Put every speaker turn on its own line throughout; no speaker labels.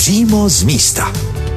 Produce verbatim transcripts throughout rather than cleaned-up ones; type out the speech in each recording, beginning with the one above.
Přímo z místa.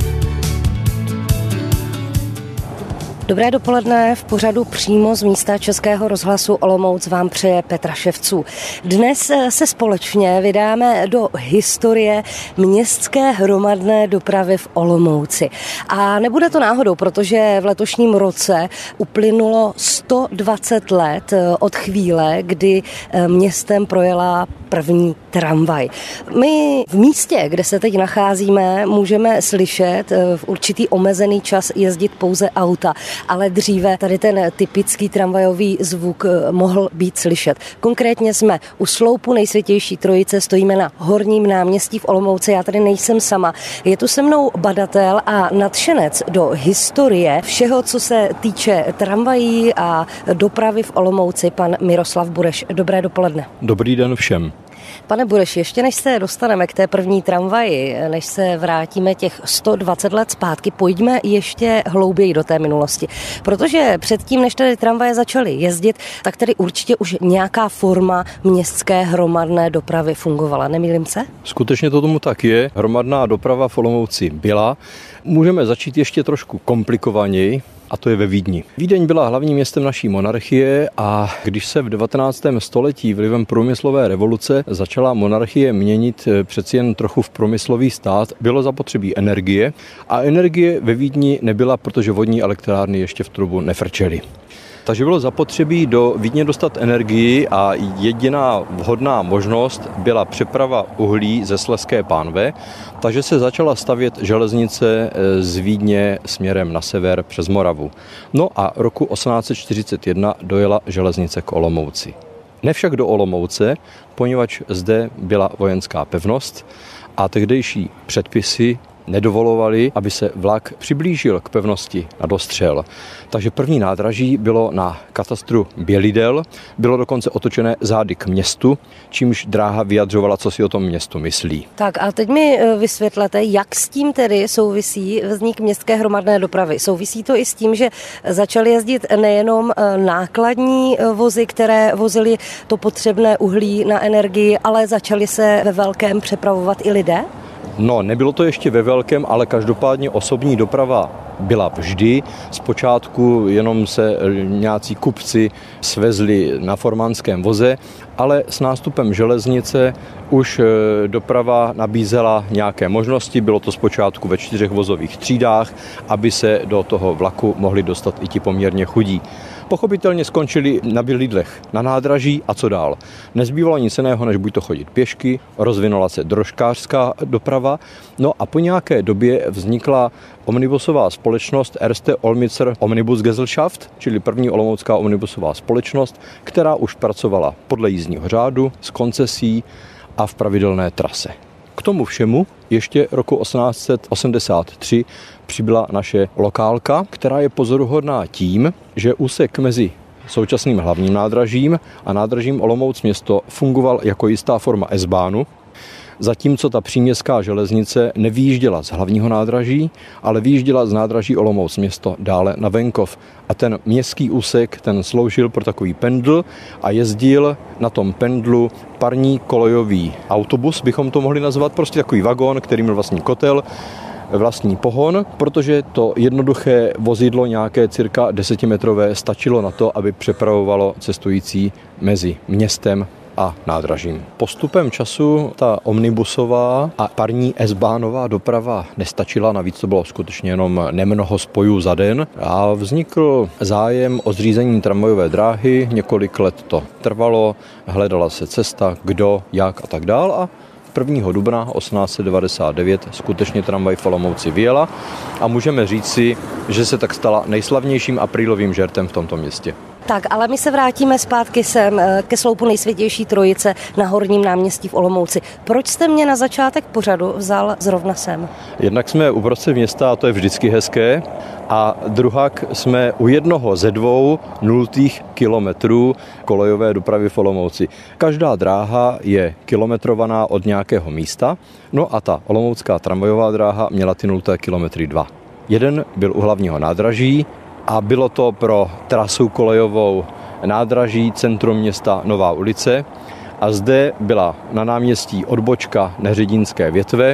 Dobré dopoledne, v pořadu Přímo z místa Českého rozhlasu Olomouc vám přeje Petra Ševců. Dnes se společně vydáme do historie městské hromadné dopravy v Olomouci. A nebude to náhodou, protože v letošním roce uplynulo sto dvacet let od chvíle, kdy městem projela první tramvaj. My v místě, kde se teď nacházíme, můžeme slyšet v určitý omezený čas jezdit pouze auta, ale dříve tady ten typický tramvajový zvuk mohl být slyšet. Konkrétně jsme u sloupu Nejsvětější Trojice, stojíme na Horním náměstí v Olomouci, já tady nejsem sama. Je tu se mnou badatel a nadšenec do historie všeho, co se týče tramvají a dopravy v Olomouci, pan Miroslav Bureš. Dobré dopoledne.
Dobrý den všem.
Pane Bureši, ještě než se dostaneme k té první tramvaji, než se vrátíme těch sto dvacet let zpátky, pojďme ještě hlouběji do té minulosti. Protože předtím, než tady tramvaje začaly jezdit, tak tady určitě už nějaká forma městské hromadné dopravy fungovala. Nemýlím se?
Skutečně to tomu tak je. Hromadná doprava v Olomouci byla. Můžeme začít ještě trošku komplikovaněji. A to je ve Vídni. Vídeň byla hlavním městem naší monarchie a když se v devatenáctém století vlivem průmyslové revoluce začala monarchie měnit přeci jen trochu v průmyslový stát, bylo zapotřebí energie a energie ve Vídni nebyla, protože vodní elektrárny ještě v trubu nefrčely. Takže bylo zapotřebí do Vídně dostat energii a jediná vhodná možnost byla přeprava uhlí ze Slezské pánve, takže se začala stavět železnice z Vídně směrem na sever přes Moravu. No a roku osmnáct set čtyřicet jedna dojela železnice k Olomouci. Ne však do Olomouce, poněvadž zde byla vojenská pevnost a tehdejší předpisy nedovolovali, aby se vlak přiblížil k pevnosti na dostřel. Takže první nádraží bylo na katastru Bělidel, bylo dokonce otočené zády k městu, čímž dráha vyjadřovala, co si o tom městu myslí.
Tak a teď mi vysvětlete, jak s tím tedy souvisí vznik městské hromadné dopravy. Souvisí to i s tím, že začaly jezdit nejenom nákladní vozy, které vozily to potřebné uhlí na energii, ale začaly se ve velkém přepravovat i lidé?
No, nebylo to ještě ve velkém, ale každopádně osobní doprava byla vždy. Zpočátku jenom se nějací kupci svezli na formánském voze, ale s nástupem železnice už doprava nabízela nějaké možnosti. Bylo to zpočátku ve čtyřech vozových třídách, aby se do toho vlaku mohli dostat i ti poměrně chudí. Pochopitelně skončili na Bělidlech na nádraží a co dál. Nezbývalo nic jiného, než buď to chodit pěšky, rozvinula se drožkářská doprava, no a po nějaké době vznikla omnibusová společnost Erste Olmützer Omnibusgesellschaft, čili první olomoucká omnibusová společnost, která už pracovala podle jízdního řádu, s koncesí a v pravidelné trase. K tomu všemu ještě roku osmnáct set osmdesát tři přibyla naše lokálka, která je pozoruhodná tím, že úsek mezi současným hlavním nádražím a nádražím Olomouc město fungoval jako jistá forma S-bánu, zatímco ta příměstská železnice nevyjížděla z hlavního nádraží, ale vyjížděla z nádraží Olomouc město dále na venkov. A ten městský úsek, ten sloužil pro takový pendl a jezdil na tom pendlu parní kolejový autobus, bychom to mohli nazvat, prostě takový vagón, který měl vlastní kotel, vlastní pohon, protože to jednoduché vozidlo nějaké cirka desetimetrové stačilo na to, aby přepravovalo cestující mezi městem a nádražím. Postupem času ta omnibusová a parní S-bánová doprava nestačila, navíc to bylo skutečně jenom nemnoho spojů za den a vznikl zájem o zřízení tramvajové dráhy, několik let to trvalo, hledala se cesta, kdo, jak a tak dál a prvního dubna osmnáct set devadesát devět skutečně tramvaj v Olomouci vyjela a můžeme říci, že se tak stala nejslavnějším aprílovým žertem v tomto městě.
Tak, ale my se vrátíme zpátky sem ke sloupu Nejsvětější Trojice na Horním náměstí v Olomouci. Proč jste mě na začátek pořadu vzal zrovna sem?
Jednak jsme uprostřed města a to je vždycky hezké. A druhak jsme u jednoho ze dvou nultých kilometrů kolejové dopravy v Olomouci. Každá dráha je kilometrovaná od nějakého místa, no a ta olomoucká tramvajová dráha měla ty nulté kilometry dva. Jeden byl u hlavního nádraží a bylo to pro trasu kolejovou nádraží centrum města Nová ulice a zde byla na náměstí odbočka Neředínské větve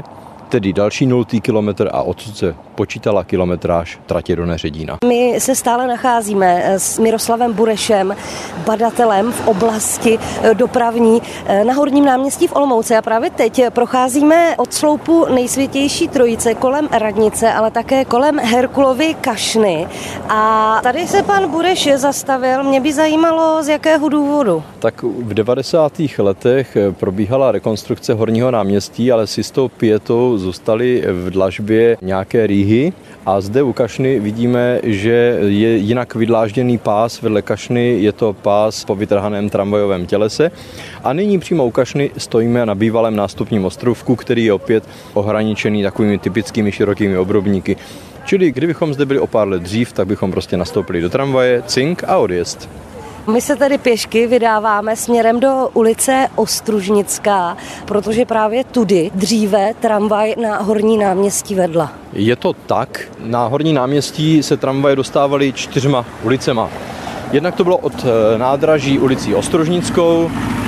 tedy další nultý kilometr a odsud se počítala kilometráž tratě do Neředína.
My se stále nacházíme s Miroslavem Burešem, badatelem v oblasti dopravní na Horním náměstí v Olomouci. A právě teď procházíme od sloupu Nejsvětější Trojice kolem radnice, ale také kolem Herkulovy kašny. A tady se pan Bureš zastavil. Mě by zajímalo, z jakého důvodu.
Tak v devadesátých letech probíhala rekonstrukce Horního náměstí, ale s jistou pietou zůstaly v dlažbě nějaké rýhy. A zde u kašny vidíme, že je jinak vydlážděný pás. Vedle kašny je to pás po vytrhaném tramvajovém tělese. A nyní přímo u kašny stojíme na bývalém nástupním ostrůvku, který je opět ohraničený takovými typickými širokými obrubníky. Čili kdybychom zde byli o pár let dřív, tak bychom prostě nastoupili do tramvaje, cink a odjezd.
My se tedy pěšky vydáváme směrem do ulice Ostružnická, protože právě tudy dříve tramvaj na Horní náměstí vedla.
Je to tak. Na Horní náměstí se tramvaje dostávaly čtyřma ulicema. Jednak to bylo od nádraží ulicí Ostružnickou,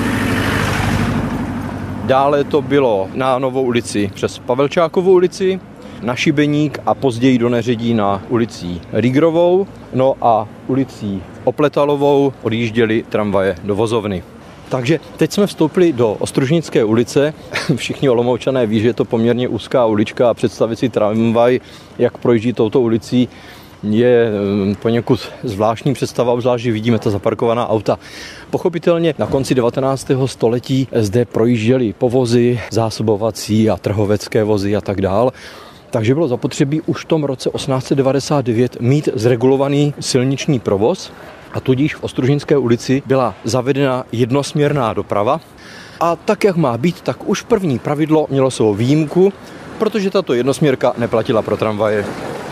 dále to bylo na Novou ulici přes Pavelčákovu ulici, na Šibeník a později do Neředína ulicí Rígrovou, no a ulicí Opletalovou odjížděly tramvaje do vozovny. Takže teď jsme vstoupili do Ostružnické ulice. Všichni Olomoučané ví, že je to poměrně úzká ulička a představit si tramvaj, jak projíždí touto ulicí, je poněkud zvláštní představa, obzvlášť, že vidíme ta zaparkovaná auta. Pochopitelně na konci devatenáctého století zde projížděly povozy, zásobovací a trhovecké vozy a tak dál. Takže bylo zapotřebí už v tom roce osmnáct set devadesát devět mít zregulovaný silniční provoz a tudíž v Ostružnické ulici byla zavedena jednosměrná doprava. A tak, jak má být, tak už první pravidlo mělo svou výjimku, protože tato jednosměrka neplatila pro tramvaje.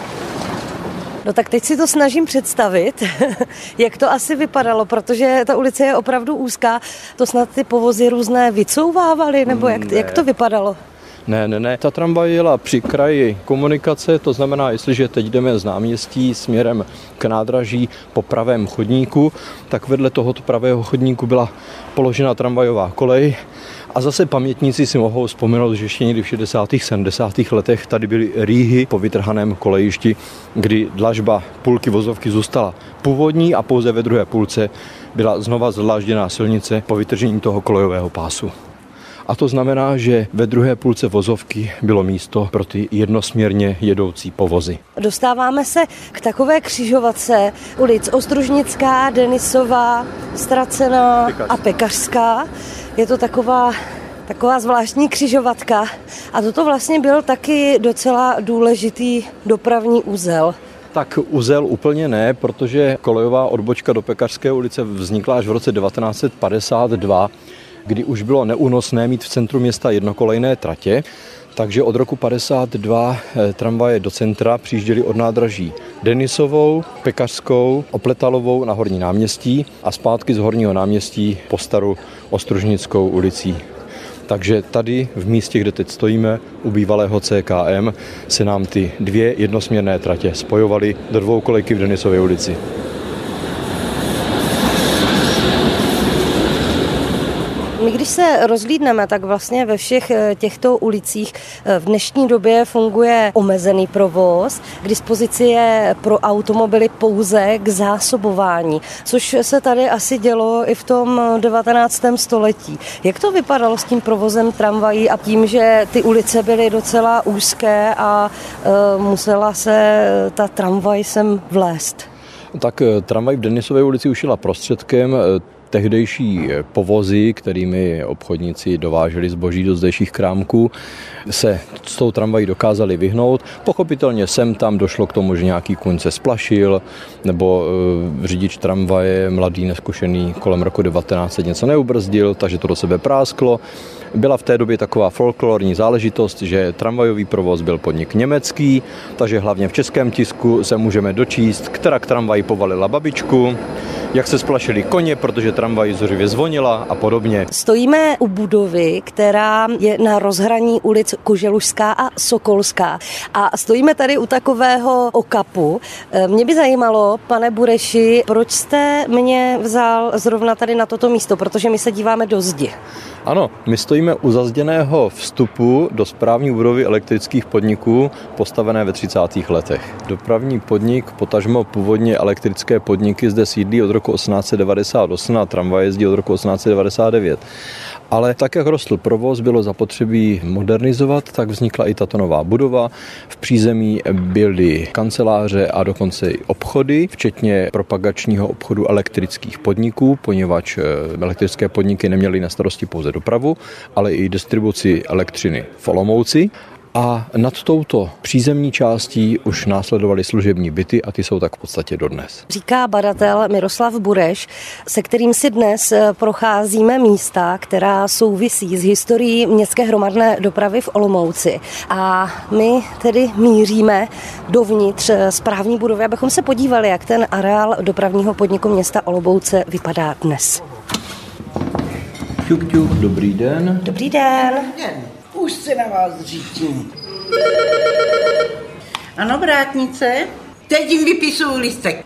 No tak teď si to snažím představit, jak to asi vypadalo, protože ta ulice je opravdu úzká. To snad ty povozy různé vycouvávaly, nebo jak, jak to vypadalo?
Ne, ne, ne. Ta tramvaj jela při kraji komunikace, to znamená, jestliže teď jdeme z náměstí směrem k nádraží po pravém chodníku, tak vedle tohoto pravého chodníku byla položena tramvajová kolej. A zase pamětníci si mohou vzpomenout, že ještě někdy v šedesátých sedmdesátých letech tady byly rýhy po vytrhaném kolejišti, kdy dlažba půlky vozovky zůstala původní a pouze ve druhé půlce byla znova zdlážděná silnice po vytržení toho kolejového pásu. A to znamená, že ve druhé půlce vozovky bylo místo pro ty jednosměrně jedoucí povozy.
Dostáváme se k takové křižovatce ulic Ostružnická, Denisová, Ztracená a Pekařská. Je to taková, taková zvláštní křižovatka a toto vlastně byl taky docela důležitý dopravní uzel.
Tak uzel úplně ne, protože kolejová odbočka do Pekařské ulice vznikla až v roce devatenáct set padesát dva, kdy už bylo neúnosné mít v centru města jednokolejné tratě, takže od roku padesát dva tramvaje do centra přijížděly od nádraží Denisovou, Pekařskou, Opletalovou na Horní náměstí a zpátky z Horního náměstí po starou Ostružnickou ulicí. Takže tady v místě, kde teď stojíme, u bývalého C K M, se nám ty dvě jednosměrné tratě spojovaly do dvou kolejky v Denisově ulici.
My když se rozhlídneme, tak vlastně ve všech těchto ulicích v dnešní době funguje omezený provoz. K dispozici je pro automobily pouze k zásobování, což se tady asi dělo i v tom devatenáctém století. Jak to vypadalo s tím provozem tramvají a tím, že ty ulice byly docela úzké a e, musela se ta tramvaj sem vlézt?
Tak tramvaj v Denisové ulici už jela prostředkem. Tehdejší povozy, kterými obchodníci dováželi zboží do zdejších krámků, se s tou tramvají dokázali vyhnout. Pochopitelně sem tam došlo k tomu, že nějaký kuň se splašil, nebo e, řidič tramvaje, mladý, neskušený, kolem roku devatenáct set něco neubrzdil, takže to do sebe prásklo. Byla v té době taková folklorní záležitost, že tramvajový provoz byl podnik německý, takže hlavně v českém tisku se můžeme dočíst, která k tramvaji povalila babičku, jak se splašili koně, protože tramvaj zuřivě zvonila a podobně.
Stojíme u budovy, která je na rozhraní ulic Koželužská a Sokolská. A stojíme tady u takového okapu. Mě by zajímalo, pane Bureši, proč jste mě vzal zrovna tady na toto místo, protože my se díváme do zdi.
Ano, my stojíme u zazděného vstupu do správní budovy elektrických podniků postavené ve třicátých letech. Dopravní podnik, potažmo původně elektrické podniky, zde sídlí od roku osmnáct set devadesát osm a tramvaj jezdí od roku osmnáct set devadesát devět. Ale tak, jak rostl provoz, bylo zapotřebí modernizovat, tak vznikla i tato nová budova. V přízemí byly kanceláře a dokonce i obchody, včetně propagačního obchodu elektrických podniků, poněvadž elektrické podniky neměly na starosti pouze dopravu, ale i distribuci elektřiny v Olomouci. A nad touto přízemní částí už následovaly služební byty a ty jsou tak v podstatě dodnes.
Říká badatel Miroslav Bureš, se kterým si dnes procházíme místa, která souvisí s historií městské hromadné dopravy v Olomouci. A my tedy míříme dovnitř správní budovy, abychom se podívali, jak ten areál dopravního podniku města Olomouce vypadá dnes.
Ťuk, ťuk, dobrý den.
Dobrý den.
Už se na vás řítím. Ano, vrátnice. Teď jim vypisuju listek.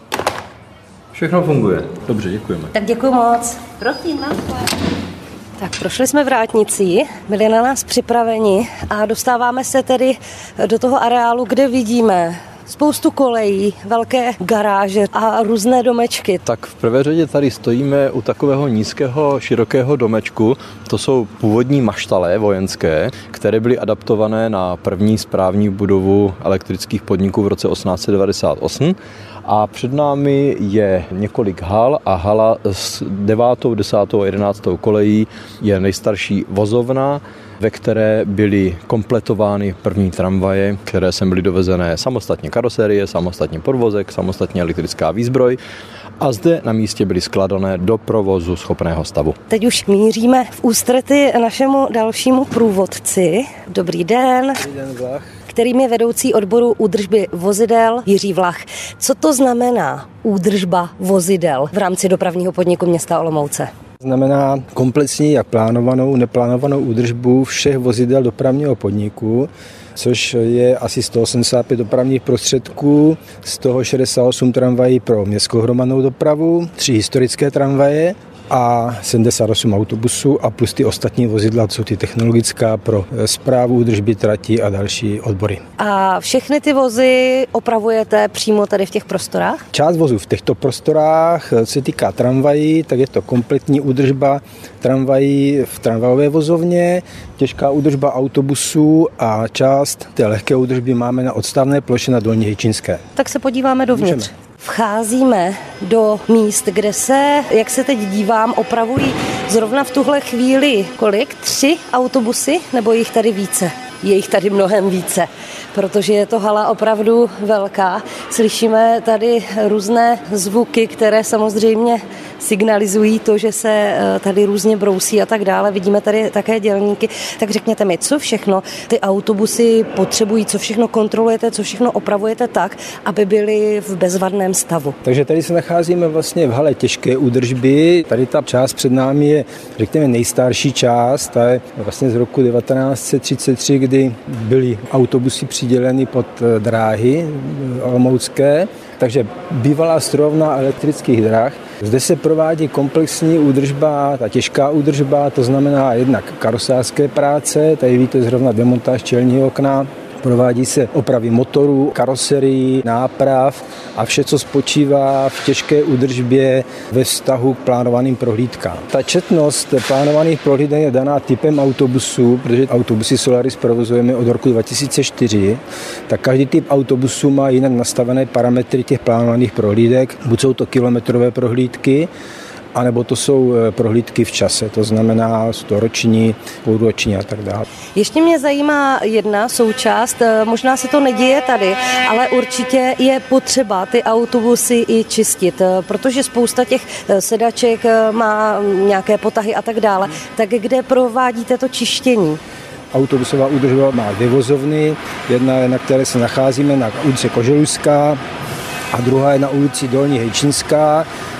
Všechno funguje. Dobře, děkujeme.
Tak děkuji moc.
Prosím, naschle.
Tak prošli jsme vrátnicí, byli na nás připraveni a dostáváme se tedy do toho areálu, kde vidíme spoustu kolejí, velké garáže a různé domečky.
Tak v prvé řadě tady stojíme u takového nízkého, širokého domečku. To jsou původní maštale vojenské, které byly adaptované na první správní budovu elektrických podniků v roce osmnáct set devadesát osm. A před námi je několik hal a hala s devátou, desátou a jedenáctou kolejí je nejstarší vozovna, ve které byly kompletovány první tramvaje, které sem byly dovezené samostatně karosérie, samostatně podvozek, samostatně elektrická výzbroj a zde na místě byly skladané do provozu schopného stavu.
Teď už míříme v ústrety našemu dalšímu průvodci. Dobrý den.
Dobrý den, Vlach.
Kterým je vedoucí odboru údržby vozidel Jiří Vlach. Co to znamená údržba vozidel v rámci dopravního podniku města Olomouce?
Znamená komplexní jak plánovanou, neplánovanou údržbu všech vozidel dopravního podniku, což je asi sto osmdesát pět dopravních prostředků, z toho šedesát osm tramvají pro městskou hromadnou dopravu, tři historické tramvaje a sedmdesát osm autobusů a plus ty ostatní vozidla, jsou ty technologická pro správu údržby trati a další odbory.
A všechny ty vozy opravujete přímo tady v těch prostorách?
Část vozů v těchto prostorách, co se týká tramvají, tak je to kompletní údržba tramvají v tramvajové vozovně, těžká údržba autobusů a část té lehké údržby máme na odstavné ploše na Dolní Hejčínské.
Tak se podíváme dovnitř.
Můžeme.
Vcházíme do míst, kde se, jak se teď dívám, opravují zrovna v tuhle chvíli kolik? Tři autobusy? Nebo jich tady více? Je jich tady mnohem více, protože je to hala opravdu velká. Slyšíme tady různé zvuky, které samozřejmě signalizují to, že se tady různě brousí a tak dále. Vidíme tady také dělníky. Tak řekněte mi, co všechno ty autobusy potřebují, co všechno kontrolujete, co všechno opravujete tak, aby byly v bezvadném stavu.
Takže tady se nacházíme vlastně v hale těžké údržby. Tady ta část před námi je, řekněme, nejstarší část. Ta je vlastně z roku devatenáct set třicet tři, kdy byly autobusy přiděleny pod dráhy olomoucké, takže bývalá strojovna elektrických drah. Zde se provádí komplexní údržba, ta těžká údržba, to znamená jednak karosářské práce, tady vidíte zrovna demontáž čelního okna, provádí se opravy motorů, karoserií, náprav a vše, co spočívá v těžké údržbě ve vztahu k plánovaným prohlídkám. Ta četnost plánovaných prohlídek je daná typem autobusů, protože autobusy Solaris provozujeme od roku dva tisíce čtyři, tak každý typ autobusů má jinak nastavené parametry těch plánovaných prohlídek, buď jsou to kilometrové prohlídky, anebo to jsou prohlídky v čase, to znamená storoční, půlroční a tak dále.
Ještě mě zajímá jedna součást, možná se to neděje tady, ale určitě je potřeba ty autobusy i čistit, protože spousta těch sedaček má nějaké potahy a tak dále. Tak kde provádíte to čištění?
Autobusová údržba má dvě vozovny, jedna je, na které se nacházíme, na ulici Koželužská, a druhá je na ulici Dolní Hejčínská.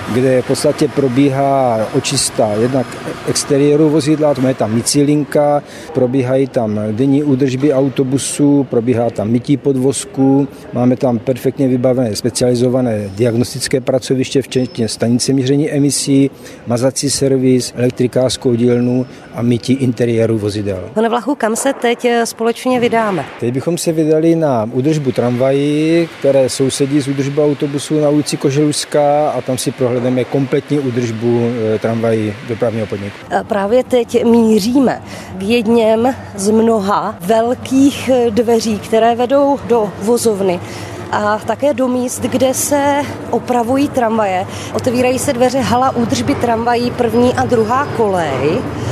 kde v podstatě probíhá očista jednak exteriéru vozidla, to je tam mycí linka, probíhají tam denní údržby autobusů, probíhá tam mytí podvozků, máme tam perfektně vybavené specializované diagnostické pracoviště, včetně stanice měření emisí, mazací servis, elektrikářskou dílnu a mytí interiéru vozidel.
Pane Vlachu, kam se teď společně vydáme?
Teď bychom se vydali na údržbu tramvají, které sousedí s údržbou autobusů na ulici Koželužská a tam si prohlédneme kompletní údržbu tramvají dopravního podniku.
Právě teď míříme k jedněm z mnoha velkých dveří, které vedou do vozovny a také do míst, kde se opravují tramvaje. Otevírají se dveře hala údržby tramvají první a druhá kolej.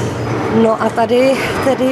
No a tady tedy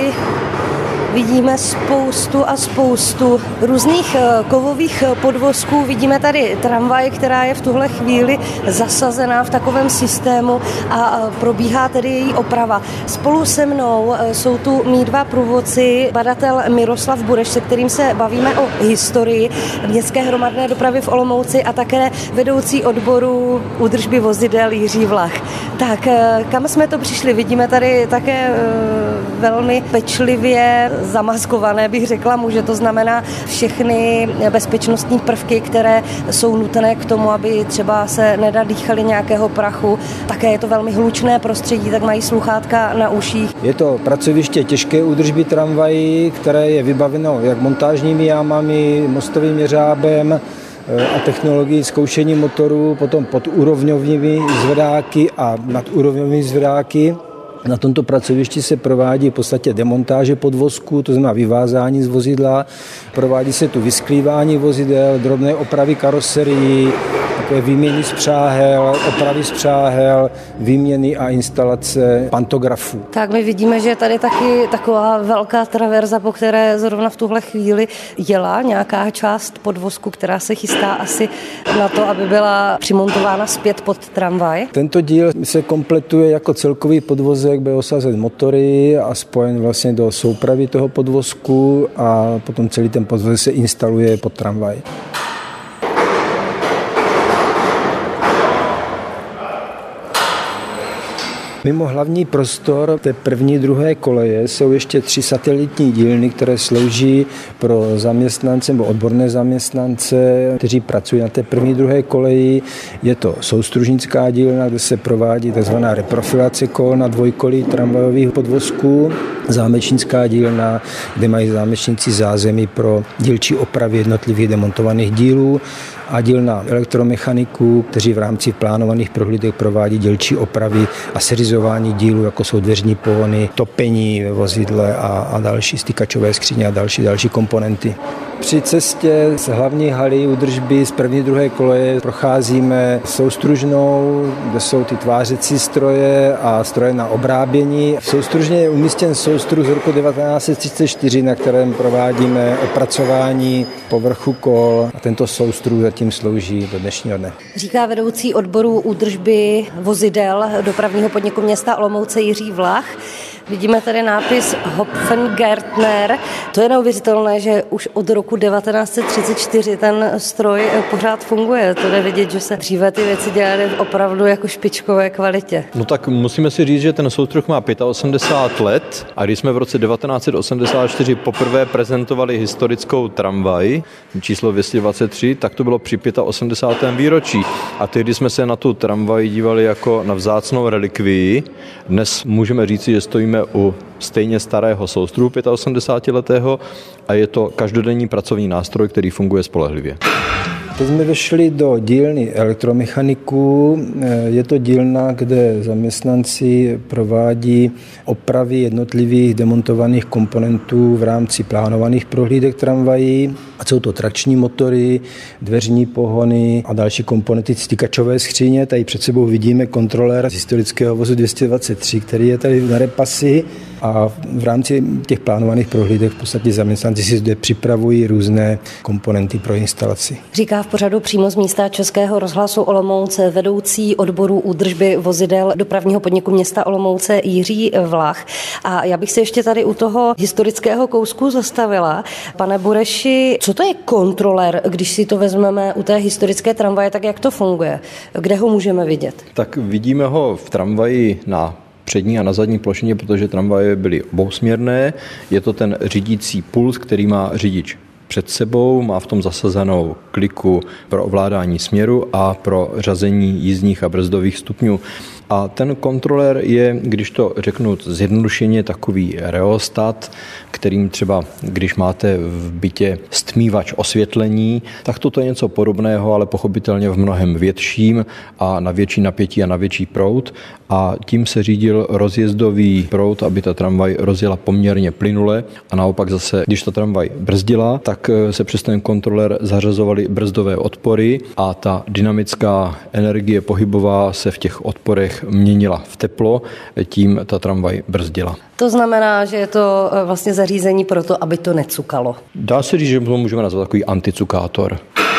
vidíme spoustu a spoustu různých kovových podvozků. Vidíme tady tramvaj, která je v tuhle chvíli zasazená v takovém systému a probíhá tedy její oprava. Spolu se mnou jsou tu mý dva průvodci, badatel Miroslav Bureš, se kterým se bavíme o historii městské hromadné dopravy v Olomouci a také vedoucí odboru údržby vozidel Jiří Vlach. Tak kam jsme to přišli? Vidíme tady také velmi pečlivě zamaskované, bych řekla, může to znamená všechny bezpečnostní prvky, které jsou nutné k tomu, aby třeba se nedadýchali nějakého prachu. Také je to velmi hlučné prostředí, tak mají sluchátka na uších.
Je to pracoviště těžké údržby tramvají, které je vybaveno jak montážními jámami, mostovým jeřábem a technologií zkoušení motorů, potom podúrovňovými zvedáky a nadúrovňovými zvedáky. Na tomto pracovišti se provádí v podstatě demontáže podvozku, to znamená vyvázání z vozidla, provádí se tu vysklívání vozidel, drobné opravy karoserií, takové výměny spřáhel, opravy spřáhel, výměny a instalace pantografů.
Tak my vidíme, že je tady taky taková velká traverza, po které zrovna v tuhle chvíli jela nějaká část podvozku, která se chystá asi na to, aby byla přimontována zpět pod tramvaj.
Tento díl se kompletuje jako celkový podvozek, bude osazen motory a spojen vlastně do soupravy toho podvozku a potom celý ten podvozek se instaluje pod tramvaj. Mimo hlavní prostor té první, druhé koleje jsou ještě tři satelitní dílny, které slouží pro zaměstnance nebo odborné zaměstnance, kteří pracují na té první, druhé koleji. Je to soustružnická dílna, kde se provádí tzv. Reprofilace kol na dvojkolí tramvajových podvozků. Zámečnická dílna, kde mají zámečníci zázemí pro dílčí opravy jednotlivých demontovaných dílů a dílna elektromechaniků, kteří v rámci plánovaných prohlídek provádí dílčí opravy a seřizování dílů, jako jsou dveřní pohony, topení ve vozidle a, a další stykačové skříně a další, další komponenty. Při cestě z hlavní haly údržby z první, druhé koleje procházíme soustružnou, kde jsou ty tvářecí stroje a stroje na obrábění. V soustružně je umístěn soustruh z roku devatenáct set třicet čtyři, na kterém provádíme opracování povrchu kol a tento soustruh zatím slouží do dnešního dne.
Říká vedoucí odboru údržby vozidel dopravního podniku města Olomouce Jiří Vlach. Vidíme tady nápis Hopfengärtner. To je neuvěřitelné, že už od roku devatenáct set třicet čtyři ten stroj pořád funguje. To jde vidět, že se dříve ty věci dělaly opravdu jako špičkové kvalitě.
No tak musíme si říct, že ten soustruh má osmdesát pět let a když jsme v roce devatenáct set osmdesát čtyři poprvé prezentovali historickou tramvaj číslo dvě stě dvacet tři, tak to bylo při osmdesátém pátém výročí. A tehdy jsme se na tu tramvaj dívali jako na vzácnou relikvii. Dnes můžeme říci, že stojíme u stejně starého soustruhu osmdesátiletého a je to každodenní pracovní nástroj, který funguje spolehlivě.
Teď jsme vešli do dílny elektromechaniků. Je to dílna, kde zaměstnanci provádí opravy jednotlivých demontovaných komponentů v rámci plánovaných prohlídek tramvají. A jsou to trakční motory, dveřní pohony a další komponenty stykačové skříně. Tady před sebou vidíme kontrolér z historického vozu dvě stě dvacet tři, který je tady na repasi. A v rámci těch plánovaných prohlídek v podstatě zaměstnanci si zde připravují různé komponenty pro instalaci.
Říká v pořadu přímo z místa Českého rozhlasu Olomouce vedoucí odboru údržby vozidel dopravního podniku města Olomouce Jiří Vlach. A já bych se ještě tady u toho historického kousku zastavila. Pane Bureši, co Co to je kontroler, když si to vezmeme u té historické tramvaje, tak jak to funguje? Kde ho můžeme vidět?
Tak vidíme ho v tramvaji na přední a na zadní plošině, protože tramvaje byly obousměrné. Je to ten řídící pult, který má řidič před sebou, má v tom zasazenou kliku pro ovládání směru a pro řazení jízdních a brzdových stupňů. A ten kontroler je, když to řeknu zjednodušeně, takový reostat, kterým třeba, když máte v bytě stmívač osvětlení, tak toto je něco podobného, ale pochopitelně v mnohem větším a na větší napětí a na větší proud. A tím se řídil rozjezdový proud, aby ta tramvaj rozjela poměrně plynule a naopak zase, když ta tramvaj brzdila, tak se přes ten kontroler zařazovaly brzdové odpory a ta dynamická energie pohybová se v těch odporech měnila v teplo, tím ta tramvaj brzdila.
To znamená, že je to vlastně zařízení pro to, aby to necukalo.
Dá se říct, že to můžeme nazvat takový anticukátor.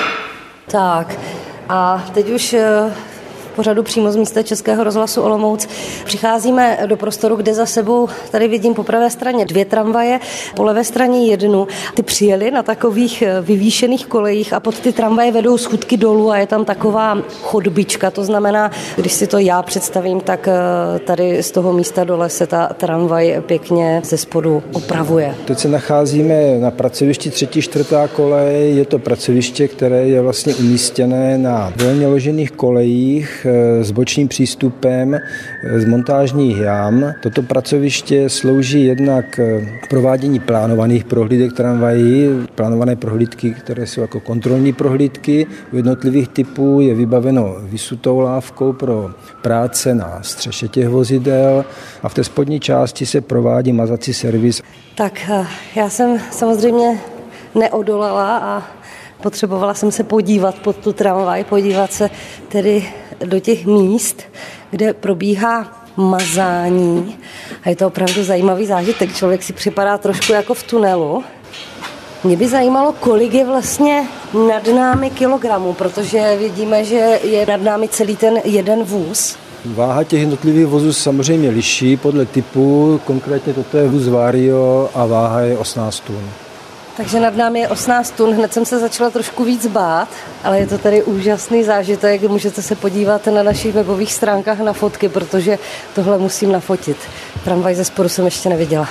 Tak a teď už v pořadu přímo z místa Českého rozhlasu Olomouc přicházíme do prostoru, kde za sebou tady vidím po pravé straně dvě tramvaje, po levé straně jednu. Ty přijeli na takových vyvýšených kolejích a pod ty tramvaje vedou schůdky dolů a je tam taková chodbička. To znamená, když si to já představím, tak tady z toho místa dole se ta tramvaj pěkně ze spodu opravuje.
Teď se nacházíme na pracovišti třetí, čtvrtá kolej. Je to pracoviště, které je vlastně umístěné na volně ložených kolejích s bočním přístupem z montážních jam. Toto pracoviště slouží jednak k provádění plánovaných prohlídek tramvají. Plánované prohlídky, které jsou jako kontrolní prohlídky u jednotlivých typů, je vybaveno vysutou lávkou pro práce na střeše těch vozidel a v té spodní části se provádí mazací servis.
Tak já jsem samozřejmě neodolala a potřebovala jsem se podívat pod tu tramvaj, podívat se tedy do těch míst, kde probíhá mazání. A je to opravdu zajímavý zážitek. Člověk si připadá trošku jako v tunelu. Mě by zajímalo, kolik je vlastně nad námi kilogramů, protože vidíme, že je nad námi celý ten jeden vůz.
Váha těch jednotlivých vozů samozřejmě liší podle typu. Konkrétně toto je vůz Vario a váha je osmnáct tun.
Takže nad námi je osmnáct tun, hned jsem se začala trošku víc bát, ale je to tady úžasný zážitek, můžete se podívat na našich webových stránkách na fotky, protože tohle musím nafotit. Tramvaj ze spodu jsem ještě neviděla.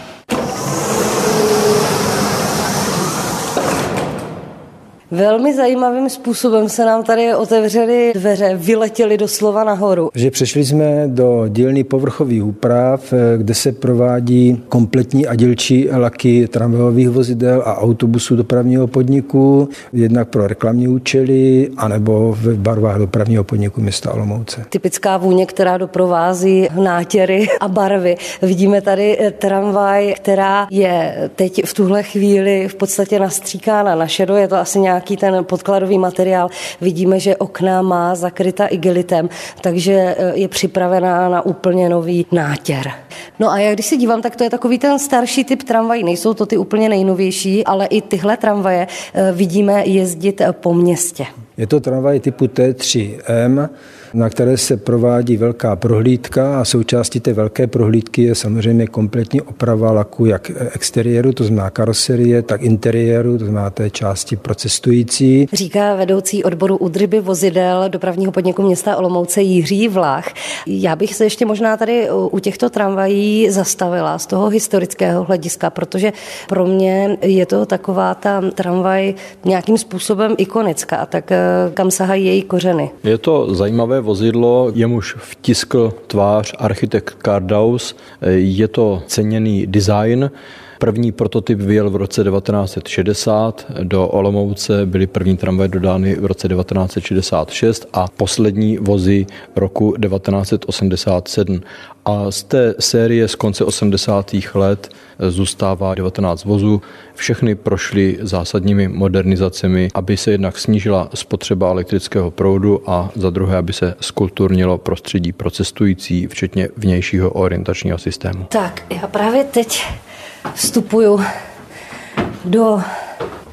Velmi zajímavým způsobem se nám tady otevřely dveře, vyletěly doslova nahoru.
Že přešli jsme do dílny povrchových úprav, kde se provádí kompletní a dílčí laky tramvajových vozidel a autobusů dopravního podniku, jednak pro reklamní účely, anebo v barvách dopravního podniku města Olomouce.
Typická vůně, která doprovází nátěry a barvy. Vidíme tady tramvaj, která je teď v tuhle chvíli v podstatě nastříkána na šedo, je to asi nějak nějaký ten podkladový materiál. Vidíme, že okna má zakryta igelitem, takže je připravená na úplně nový nátěr. No a já když se dívám, tak to je takový ten starší typ tramvají. Nejsou to ty úplně nejnovější, ale i tyhle tramvaje vidíme jezdit po městě.
Je to tramvaj typu T tři M, na které se provádí velká prohlídka a součástí té velké prohlídky je samozřejmě kompletní oprava laku jak exteriéru, to znamená karoserie, tak interiéru, to znamená té části pro cestující.
Říká vedoucí odboru údržby vozidel dopravního podniku města Olomouce Jiří Vlach. Já bych se ještě možná tady u těchto tramvají zastavila z toho historického hlediska, protože pro mě je to taková ta tramvaj nějakým způsobem ikonická, tak kam sahají její kořeny?
Je to zajímavé vozidlo, jemuž vtiskl tvář architekt Kardaus. Je to ceněný design. První prototyp vyjel v roce devatenáct set šedesát, do Olomouce byly první tramvaje dodány v roce devatenáct set šedesát šest a poslední vozy roku devatenáct set osmdesát sedm. A z té série z konce osmdesátých let zůstává devatenáct vozů. Všechny prošly zásadními modernizacemi, aby se jednak snížila spotřeba elektrického proudu a za druhé, aby se zkulturnilo prostředí pro cestující, včetně vnějšího orientačního systému.
Tak, já právě teď vstupuju do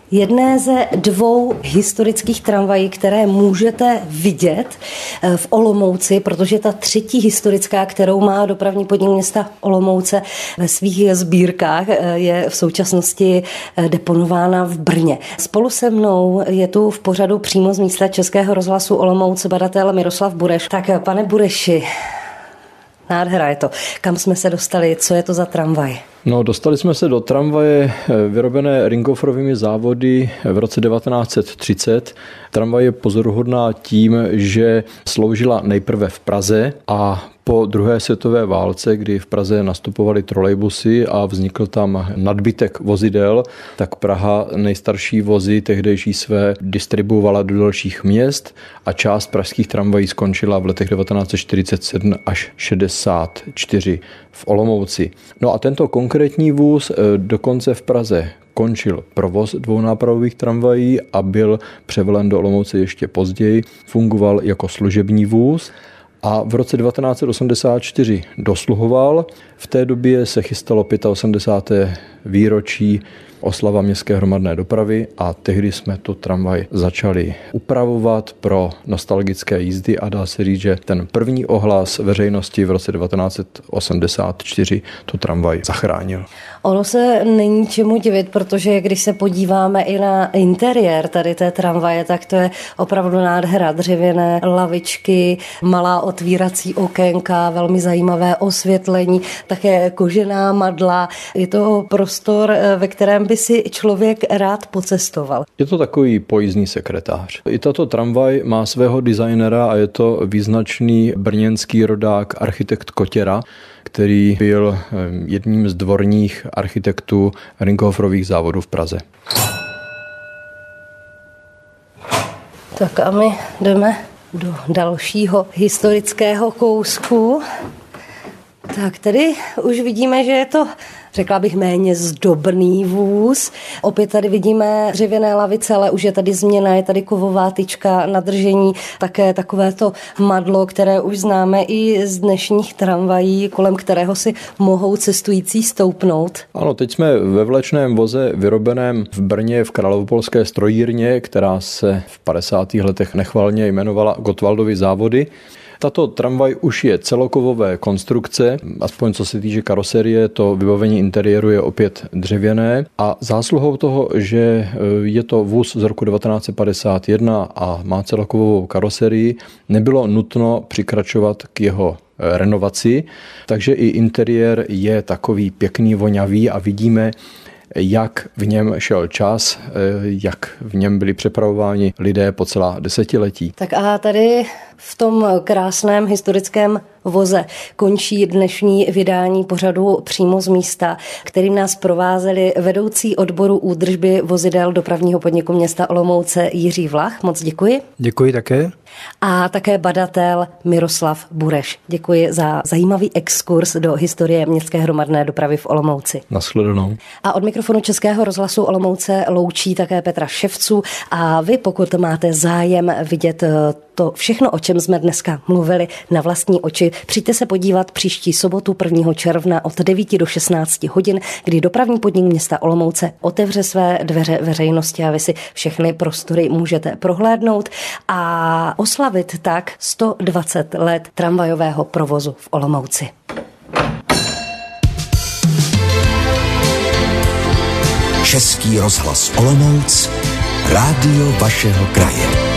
jedné ze dvou historických tramvají, které můžete vidět v Olomouci, protože ta třetí historická, kterou má dopravní podnik města Olomouce ve svých sbírkách, je v současnosti deponována v Brně. Spolu se mnou je tu v pořadu přímo z místa Českého rozhlasu Olomouc badatel Miroslav Bureš. Tak pane Bureši, nádhera je to. Kam jsme se dostali? Co je to za tramvaj?
No, dostali jsme se do tramvaje vyrobené Ringhofrovými závody v roce devatenáct set třicet. Tramvaj je pozoruhodná tím, že sloužila nejprve v Praze a po druhé světové válce, kdy v Praze nastupovaly trolejbusy a vznikl tam nadbytek vozidel, tak Praha nejstarší vozy tehdejší své distribuovala do dalších měst a část pražských tramvají skončila v letech devatenáct set čtyřicet sedm až šedesát čtyři v Olomouci. No a tento konkrétní vůz dokonce v Praze končil provoz dvounápravových tramvají a byl převelen do Olomouce ještě později. Fungoval jako služební vůz a v roce devatenáct set osmdesát čtyři dosluhoval. V té době se chystalo osmdesátého pátého výročí oslava městské hromadné dopravy a tehdy jsme tu tramvaj začali upravovat pro nostalgické jízdy a dá se říct, že ten první ohlas veřejnosti v roce devatenáct set osmdesát čtyři tu tramvaj zachránil.
Ono se není čemu divit, protože když se podíváme i na interiér tady té tramvaje, tak to je opravdu nádhera. Dřevěné lavičky, malá otvírací okénka, velmi zajímavé osvětlení, také kožená madla. Je to prostor, ve kterém by si člověk rád pocestoval.
Je to takový pojízdný sekretář. I tato tramvaj má svého designera a je to význačný brněnský rodák architekt Kotěra, který byl jedním z dvorních architektů Ringhofrových závodů v Praze.
Tak a my jdeme do dalšího historického kousku. Tak tady už vidíme, že je to, řekla bych, méně zdobný vůz. Opět tady vidíme dřevěné lavice, ale už je tady změna, je tady kovová tyčka na držení, také takovéto madlo, které už známe i z dnešních tramvají, kolem kterého si mohou cestující stoupnout.
Ano, teď jsme ve vlečném voze vyrobeném v Brně v Královopolské strojírně, která se v padesátých letech nechvalně jmenovala Gottwaldovy závody. Tato tramvaj už je celokovové konstrukce, aspoň co se týče karoserie, to vybavení interiéru je opět dřevěné a zásluhou toho, že je to vůz z roku devatenáct set padesát jedna a má celokovou karoserii, nebylo nutno přikračovat k jeho renovaci, takže i interiér je takový pěkný, voňavý a vidíme, jak v něm šel čas, jak v něm byli přepravováni lidé po celá desetiletí.
Tak a tady v tom krásném historickém voze končí dnešní vydání pořadu Přímo z místa, kterým nás provázeli vedoucí odboru údržby vozidel dopravního podniku města Olomouce Jiří Vlach. Moc děkuji.
Děkuji také.
A také badatel Miroslav Bureš. Děkuji za zajímavý exkurs do historie městské hromadné dopravy v Olomouci.
Nashledanou.
A od mikrofonu Českého rozhlasu Olomouce loučí také Petra Ševců a vy, pokud máte zájem vidět to všechno, o čem jsme dneska mluvili na vlastní oči, přijďte se podívat příští sobotu prvního června od devíti do šestnácti hodin, kdy dopravní podnik města Olomouce otevře své dveře veřejnosti a vy si všechny prostory můžete prohlédnout a oslavit tak sto dvacet let tramvajového provozu v Olomouci.
Český rozhlas Olomouc, rádio vašeho kraje.